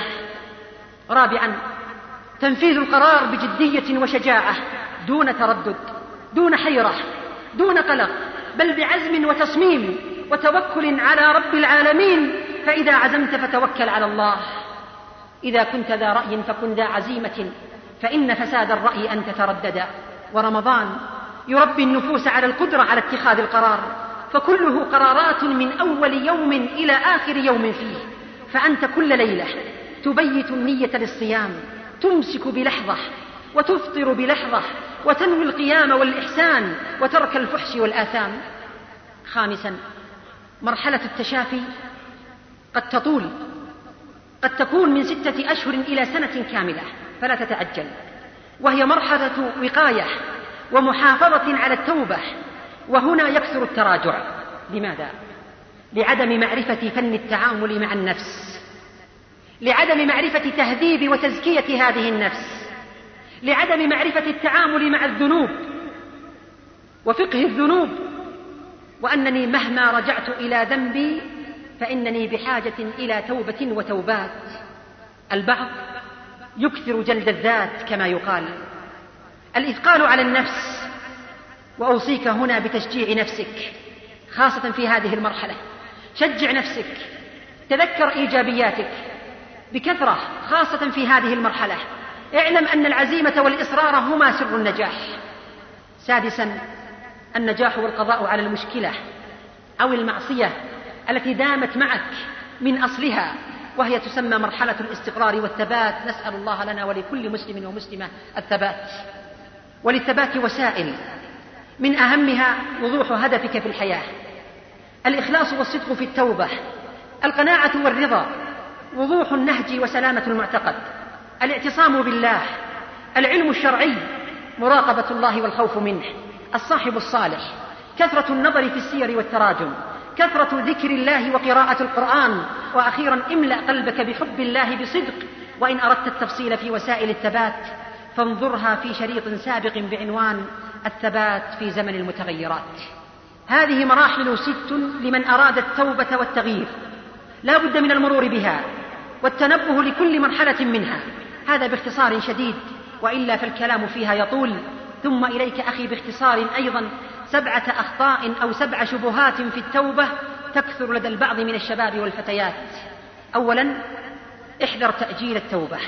رابعا، تنفيذ القرار بجدية وشجاعة دون تردد، دون حيرة، دون قلق، بل بعزم وتصميم وتوكل على رب العالمين. فإذا عزمت فتوكل على الله. إذا كنت ذا رأي فكن ذا عزيمة، فإن فساد الرأي أن تتردد. ورمضان يربي النفوس على القدرة على اتخاذ القرار، فكله قرارات من أول يوم إلى آخر يوم فيه. فأنت كل ليلة تبيت النية للصيام، تمسك بلحظة وتفطر بلحظة، وتنوي القيام والإحسان وترك الفحش والآثام. خامسا، مرحلة التشافي قد تطول، قد تكون من 6 أشهر إلى سنة كاملة، فلا تتعجل، وهي مرحلة وقاية ومحافظة على التوبة. وهنا يكثر التراجع. لماذا؟ لعدم معرفة فن التعامل مع النفس، لعدم معرفة تهذيب وتزكية هذه النفس، لعدم معرفة التعامل مع الذنوب وفقه الذنوب، وأنني مهما رجعت إلى ذنبي فإنني بحاجة إلى توبة وتوبات. البعض يكثر جلد الذات كما يقال، الإثقال على النفس. وأوصيك هنا بتشجيع نفسك خاصة في هذه المرحلة. شجع نفسك، تذكر إيجابياتك بكثرة خاصة في هذه المرحلة. اعلم أن العزيمة والإصرار هما سر النجاح. سادسا، النجاح والقضاء على المشكلة أو المعصية التي دامت معك من أصلها، وهي تسمى مرحلة الاستقرار والثبات. نسأل الله لنا ولكل مسلم ومسلمة الثبات. وللثبات وسائل، من أهمها وضوح هدفك في الحياة، الإخلاص والصدق في التوبة، القناعة والرضا، وضوح النهج وسلامة المعتقد، الاعتصام بالله، العلم الشرعي، مراقبة الله والخوف منه، الصاحب الصالح، كثرة النظر في السير والتراجم، كثرة ذكر الله وقراءة القرآن. وأخيرا، املأ قلبك بحب الله بصدق. وإن أردت التفصيل في وسائل الثبات فانظرها في شريط سابق بعنوان الثبات في زمن المتغيرات. هذه مراحل 6 لمن أراد التوبة والتغيير، لا بد من المرور بها والتنبه لكل مرحلة منها. هذا باختصار شديد، وإلا فالكلام فيها يطول. ثم إليك أخي باختصار أيضا 7 أخطاء أو 7 شبهات في التوبة تكثر لدى البعض من الشباب والفتيات. أولا، احذر تأجيل التوبة،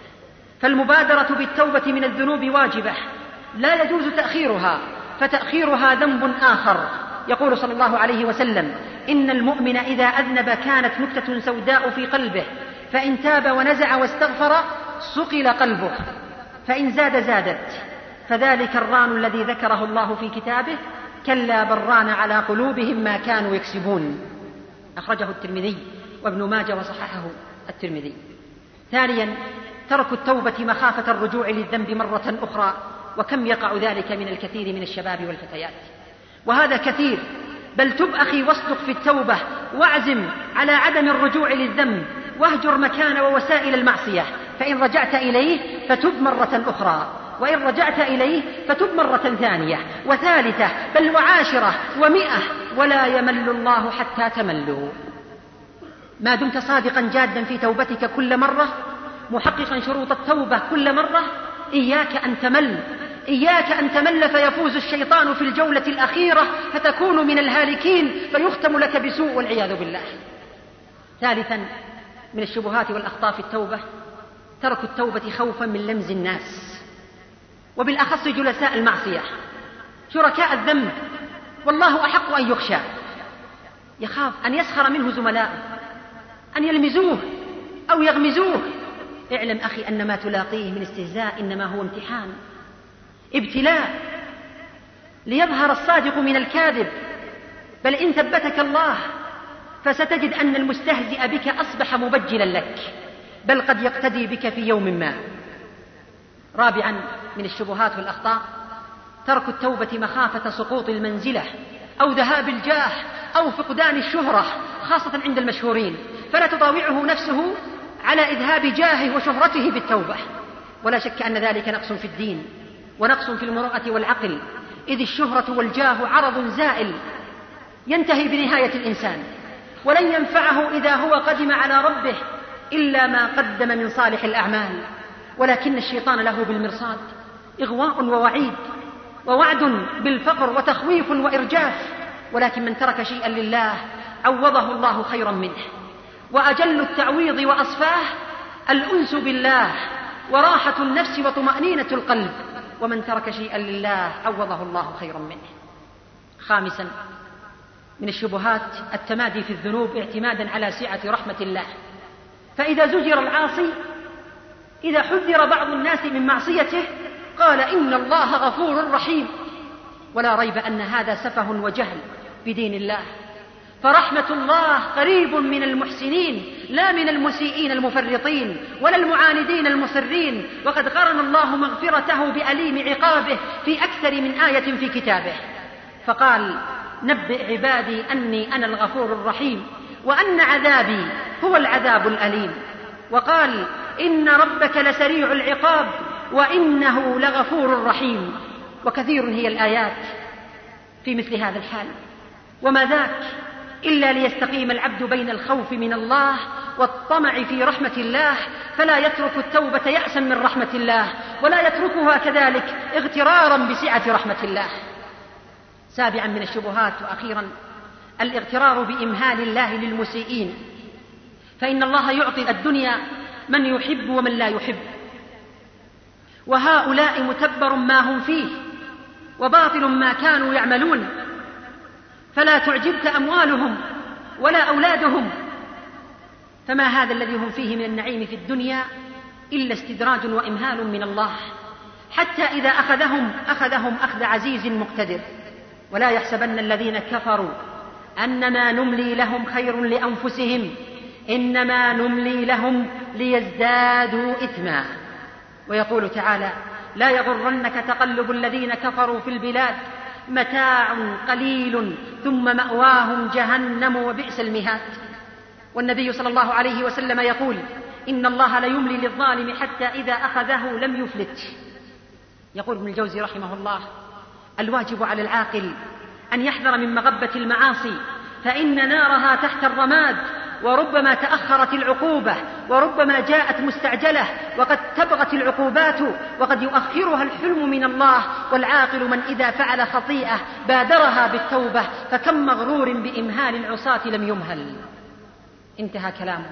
فالمبادرة بالتوبة من الذنوب واجبة، لا يجوز تأخيرها، فتأخيرها ذنب آخر. يقول صلى الله عليه وسلم: إن المؤمن إذا أذنب كانت نكتة سوداء في قلبه، فإن تاب ونزع واستغفر صقل قلبه، فإن زادت. فذلك الران الذي ذكره الله في كتابه: كلا بل ران على قلوبهم ما كانوا يكسبون. أخرجه الترمذي وابن ماجه وصححه الترمذي. ثانيا، ترك التوبة مخافة الرجوع للذنب مرة أخرى، وكم يقع ذلك من الكثير من الشباب والفتيات، وهذا كثير. بل تب أخي واصدق في التوبة، واعزم على عدم الرجوع للذنب، واهجر مكان ووسائل المعصية، فإن رجعت إليه فتب مرة أخرى، وإن رجعت إليه فتب مرة ثانية وثالثة بل وعاشرة و100، ولا يمل الله حتى تملوا. ما دمت صادقا جادا في توبتك كل مرة، محققا شروط التوبة كل مرة، إياك أن تمل، إياك أن تمل، فيفوز الشيطان في الجولة الأخيرة فتكون من الهالكين، فيختم لك بسوء والعياذ بالله. ثالثا، من الشبهات والأخطاء في التوبة ترك التوبة خوفا من لمز الناس، وبالأخص جلساء المعصية، شركاء الذنب، والله أحق أن يخشى. يخاف أن يسخر منه زملاء، أن يلمزوه أو يغمزوه. اعلم أخي أن ما تلاقيه من استهزاء إنما هو امتحان، ابتلاء، ليظهر الصادق من الكاذب. بل إن ثبتك الله فستجد أن المستهزئ بك أصبح مبجلا لك، بل قد يقتدي بك في يوم ما. رابعا، من الشبهات والأخطاء ترك التوبة مخافة سقوط المنزلة أو ذهاب الجاه أو فقدان الشهرة، خاصة عند المشهورين، فلا تطاوعه نفسه على إذهاب جاهه وشهرته بالتوبة. ولا شك أن ذلك نقص في الدين ونقص في المروءة والعقل، إذ الشهرة والجاه عرض زائل ينتهي بنهاية الإنسان، ولن ينفعه إذا هو قدم على ربه إلا ما قدم من صالح الأعمال. ولكن الشيطان له بالمرصاد إغواء ووعيد، ووعد بالفقر وتخويف وإرجاف. ولكن من ترك شيئا لله عوضه الله خيرا منه. وأجل التعويض وأصفاه الأنس بالله وراحة النفس وطمأنينة القلب. ومن ترك شيئا لله عوضه الله خيرا منه. خامسا، من الشبهات التمادي في الذنوب اعتمادا على سعة رحمة الله، فإذا زجر العاصي، إذا حذر بعض الناس من معصيته، قال إن الله غفور رحيم. ولا ريب أن هذا سفه وجهل بدين الله، فرحمة الله قريب من المحسنين، لا من المسيئين المفرطين ولا المعاندين المصرين، وقد قرن الله مغفرته بأليم عقابه في أكثر من آية في كتابه. فقال: نبئ عبادي أني أنا الغفور الرحيم وأن عذابي هو العذاب الأليم. وقال: إن ربك لسريع العقاب وإنه لغفور رحيم. وكثير هي الآيات في مثل هذا الحال، وما ذاك إلا ليستقيم العبد بين الخوف من الله والطمع في رحمة الله، فلا يترك التوبة يأسا من رحمة الله، ولا يتركها كذلك اغترارا بسعة رحمة الله. سابعا من الشبهات وأخيرا الاغترار بإمهال الله للمسيئين، فإن الله يعطي الدنيا من يحب ومن لا يحب، وهؤلاء متبر ما هم فيه وباطل ما كانوا يعملون، فلا تعجبك أموالهم ولا أولادهم، فما هذا الذي هم فيه من النعيم في الدنيا إلا استدراج وإمهال من الله، حتى إذا أخذهم أخذ عزيز مقتدر. ولا يحسبن الذين كفروا أنما نملي لهم خير لأنفسهم إنما نملي لهم ليزدادوا إثما. ويقول تعالى: لا يغرنك تقلب الذين كفروا في البلاد متاع قليل ثم مأواهم جهنم وبئس المهاد. والنبي صلى الله عليه وسلم يقول: إن الله ليملي للظالم حتى إذا أخذه لم يفلت. يقول ابن الجوزي رحمه الله: الواجب على العاقل أن يحذر من مغبة المعاصي، فإن نارها تحت الرماد، وربما تأخرت العقوبة وربما جاءت مستعجلة، وقد تبغت العقوبات وقد يؤخرها الحلم من الله. والعاقل من إذا فعل خطيئة بادرها بالتوبة، فكم مغرور بإمهال العصاة لم يمهل. انتهى كلامه.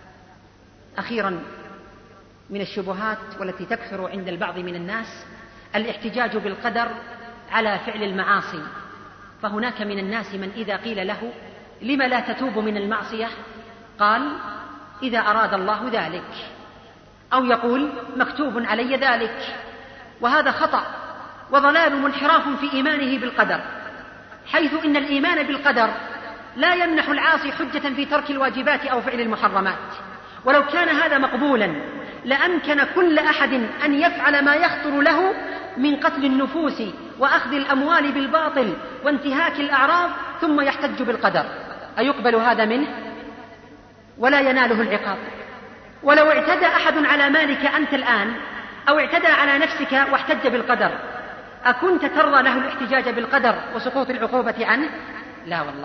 أخيرا من الشبهات والتي تكثر عند البعض من الناس الاحتجاج بالقدر على فعل المعاصي. فهناك من الناس من إذا قيل له: لم لا تتوب من المعصية؟ قال: إذا أراد الله ذلك، أو يقول: مكتوب علي ذلك. وهذا خطأ وضلال منحراف في إيمانه بالقدر، حيث إن الإيمان بالقدر لا يمنح العاصي حجة في ترك الواجبات أو فعل المحرمات. ولو كان هذا مقبولا لأمكن كل أحد أن يفعل ما يخطر له من قتل النفوس وأخذ الأموال بالباطل وانتهاك الأعراض، ثم يحتج بالقدر. أيقبل هذا منه؟ ولا يناله العقاب. ولو اعتدى أحد على مالك أنت الآن، أو اعتدى على نفسك واحتج بالقدر، أكنت ترضى له الاحتجاج بالقدر وسقوط العقوبة عنه؟ لا والله.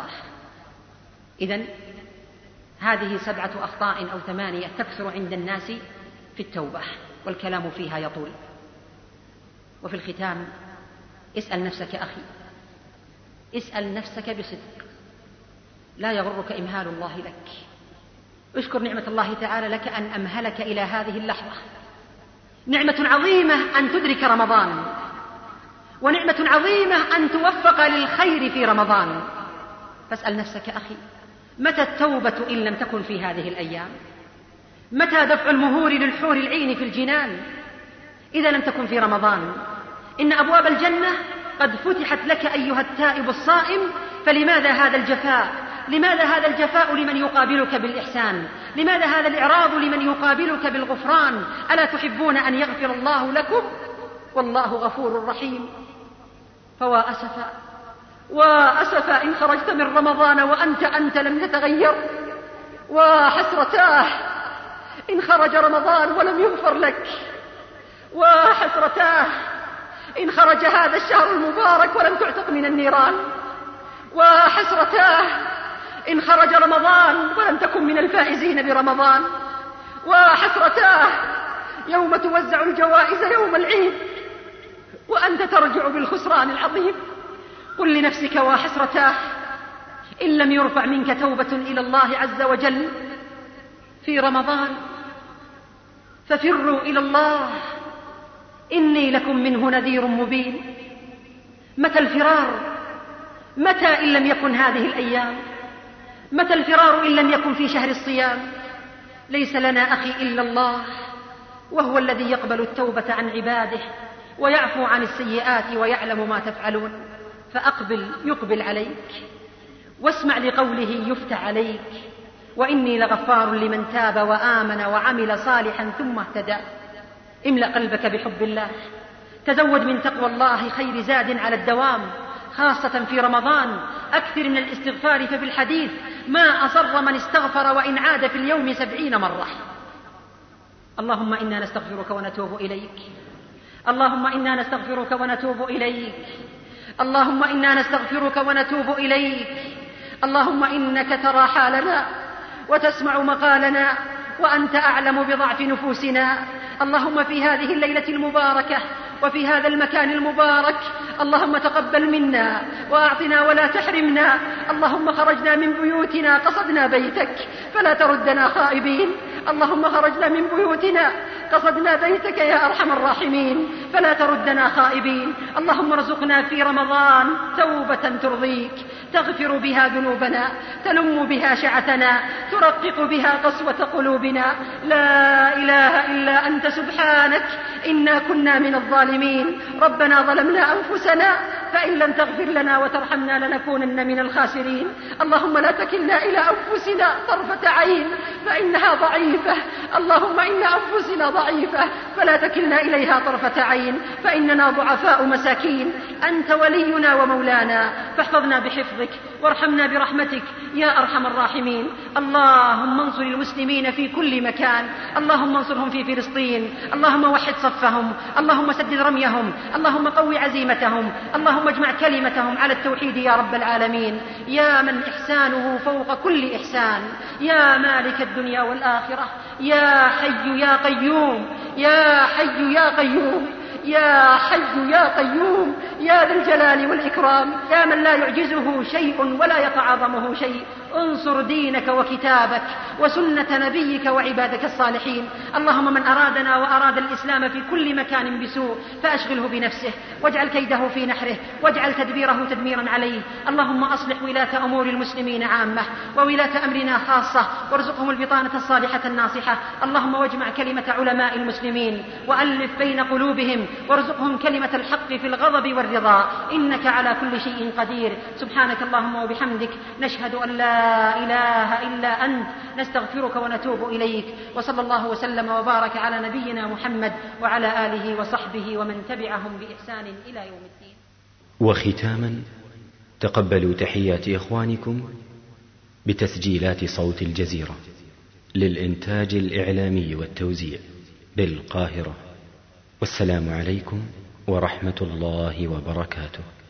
إذن هذه 7 أخطاء أو 8 تكثر عند الناس في التوبة، والكلام فيها يطول. وفي الختام اسأل نفسك أخي، اسأل نفسك بصدق، لا يغرك إمهال الله لك. اشكر نعمة الله تعالى لك أن أمهلك إلى هذه اللحظة. نعمة عظيمة أن تدرك رمضان، ونعمة عظيمة أن توفق للخير في رمضان. فاسأل نفسك أخي: متى التوبة إن لم تكن في هذه الأيام؟ متى دفع المهور للحور العين في الجنان إذا لم تكن في رمضان؟ إن أبواب الجنة قد فتحت لك أيها التائب الصائم، فلماذا هذا الجفاء؟ لماذا هذا الجفاء لمن يقابلك بالإحسان؟ لماذا هذا الإعراض لمن يقابلك بالغفران؟ ألا تحبون أن يغفر الله لكم؟ والله غفور رحيم. فوا أسفا وأسفا إن خرجت من رمضان وأنت لم تتغير، وحسرتاه إن خرج رمضان ولم يغفر لك، وحسرتاه إن خرج هذا الشهر المبارك ولم تعتق من النيران، وحسرتاه إن خرج رمضان ولم تكن من الفائزين برمضان، وحسرتاه يوم توزع الجوائز يوم العيد وأنت ترجع بالخسران العظيم. قل لنفسك: وحسرتاه إن لم يرفع منك توبة إلى الله عز وجل في رمضان. ففروا إلى الله إني لكم منه نذير مبين. متى الفرار؟ متى إن لم يكن هذه الأيام؟ متى الفرار إن لم يكن في شهر الصيام؟ ليس لنا أخي إلا الله، وهو الذي يقبل التوبة عن عباده ويعفو عن السيئات ويعلم ما تفعلون. فأقبل يقبل عليك، واسمع لقوله يفتح عليك، وإني لغفار لمن تاب وآمن وعمل صالحا ثم اهتدى. املأ قلبك بحب الله، تزود من تقوى الله خير زاد على الدوام، خاصة في رمضان. أكثر من الاستغفار، ففي الحديث ما أصر من استغفر وإن عاد في اليوم 70 مرة. اللهم إنا نستغفرك ونتوب إليك، اللهم إنا نستغفرك ونتوب إليك، اللهم إنا نستغفرك ونتوب إليك. اللهم إنك ترى حالنا وتسمع مقالنا وأنت أعلم بضعف نفوسنا. اللهم في هذه الليلة المباركة وفي هذا المكان المبارك اللهم تقبل منا وأعطنا ولا تحرمنا. اللهم خرجنا من بيوتنا قصدنا بيتك فلا تردنا خائبين. اللهم خرجنا من بيوتنا قصدنا بيتك يا أرحم الراحمين فلا تردنا خائبين. اللهم ارزقنا في رمضان توبة ترضيك، تغفر بها ذنوبنا، تلم بها شعثنا، ترقق بها قسوة قلوبنا. لا إله إلا أنت سبحانك إنا كنا من الظالمين. ربنا ظلمنا أنفسنا فإن لم تغفر لنا وترحمنا لنكونن من الخاسرين. اللهم لا تكلنا إلى أنفسنا طرفة عين فإنها ضعيفة. اللهم إن أنفسنا ضعيفة فلا تكلنا إليها طرفة عين فإننا ضعفاء مساكين. أنت ولينا ومولانا فاحفظنا بحفظك وارحمنا برحمتك يا أرحم الراحمين. اللهم انصر المسلمين في كل مكان، اللهم انصرهم في فلسطين، اللهم وحد صفهم، اللهم سدد رميهم، اللهم قوي عزيمتهم، اللهم اجمع كلمتهم على التوحيد يا رب العالمين. يا من إحسانه فوق كل إحسان، يا مالك الدنيا والآخرة، يا حي يا قيوم، يا حي يا قيوم، يا حي يا قيوم، يا ذا الجلال والإكرام، يا من لا يعجزه شيء ولا يتعاظمه شيء. انصر دينك وكتابك وسنة نبيك وعبادك الصالحين. اللهم من أرادنا وأراد الإسلام في كل مكان بسوء فأشغله بنفسه واجعل كيده في نحره واجعل تدبيره تدميرا عليه. اللهم أصلح ولاة أمور المسلمين عامة وولاة أمرنا خاصة وارزقهم البطانة الصالحة الناصحة. اللهم واجمع كلمة علماء المسلمين وألف بين قلوبهم وارزقهم كلمة الحق في الغضب والرضا إنك على كل شيء قدير. سبحانك اللهم وبحمدك نشهد أن لا إله إلا أنت نستغفرك ونتوب إليك. وصلى الله وسلم وبارك على نبينا محمد وعلى آله وصحبه ومن تبعهم بإحسان إلى يوم الدين. وختاما تقبلوا تحيات إخوانكم بتسجيلات صوت الجزيرة للإنتاج الإعلامي والتوزيع بالقاهرة. والسلام عليكم ورحمة الله وبركاته.